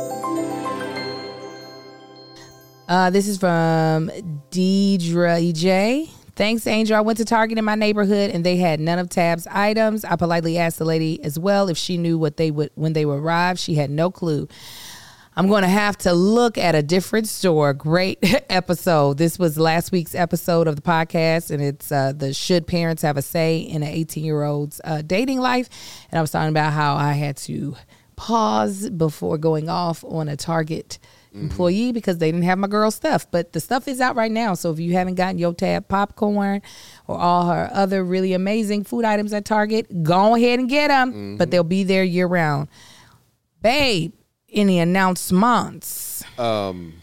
This is from Deidre EJ. Thanks, Angel. I went to Target in my neighborhood and they had none of Tab's items. I politely asked the lady as well if she knew what they would when they would arrive. She had no clue. I'm going to have to look at a different store. Great episode. This was last week's episode of the podcast, and it's the should parents have a say in an 18-year-old's dating life. And I was talking about how I had to pause before going off on a Target employee because they didn't have my girl stuff, but the stuff is out right now. So if you haven't gotten your Tab popcorn or all her other really amazing food items at Target, go ahead and get them. But they'll be there year round. Babe, any announcements? None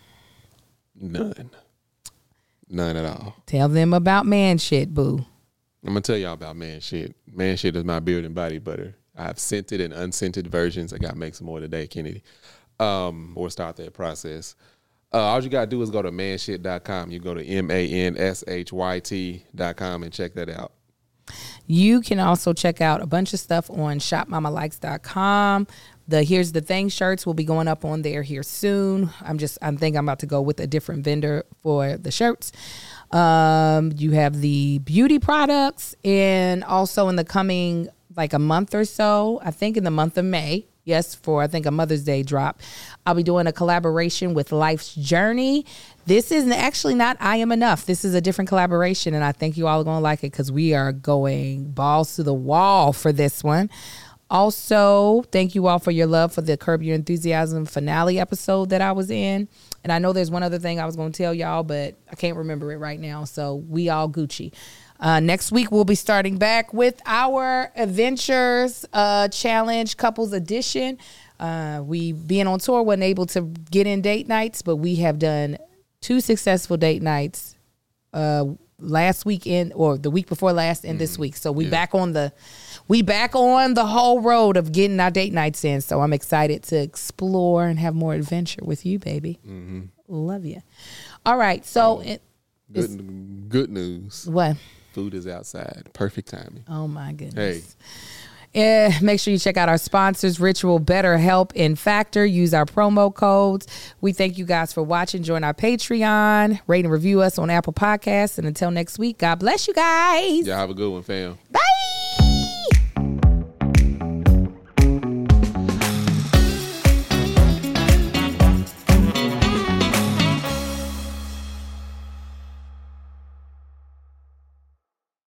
at all. Tell them about man shit, boo. I'm gonna tell y'all about man shit. Man shit is my beard and body butter. I have scented and unscented versions. I gotta make some more today, Kennedy. Or start that process. All you gotta do is go to manshit.com. You go to manshYT.com and check that out. You can also check out a bunch of stuff on shopmamalikes.com. The Here's the Thing shirts will be going up on there here soon. I think I'm about to go with a different vendor for the shirts. You have the beauty products, and also in the coming like a month or so, I think in the month of May, yes, for I think a Mother's Day drop, I'll be doing a collaboration with Life's Journey. This is actually not I Am Enough. This is a different collaboration, and I think you all are going to like it because we are going balls to the wall for this one. Also, thank you all for your love for the Curb Your Enthusiasm finale episode that I was in. And I know there's one other thing I was going to tell y'all, but I can't remember it right now. So we all Gucci. Next week, we'll be starting back with our Adventures Challenge Couples Edition. We, being on tour, wasn't able to get in date nights, but we have done 2 successful date nights last weekend or the week before last and this week. So we back on the whole road of getting our date nights in. So I'm excited to explore and have more adventure with you, baby. Love you. All right. So Good news. What? Food is outside. Perfect timing. Oh my goodness. Hey. Make sure you check out our sponsors, Ritual, BetterHelp, and Factor. Use our promo codes. We thank you guys for watching. Join our Patreon. Rate and review us on Apple Podcasts. And until next week, God bless you guys. Y'all have a good one, fam. Bye.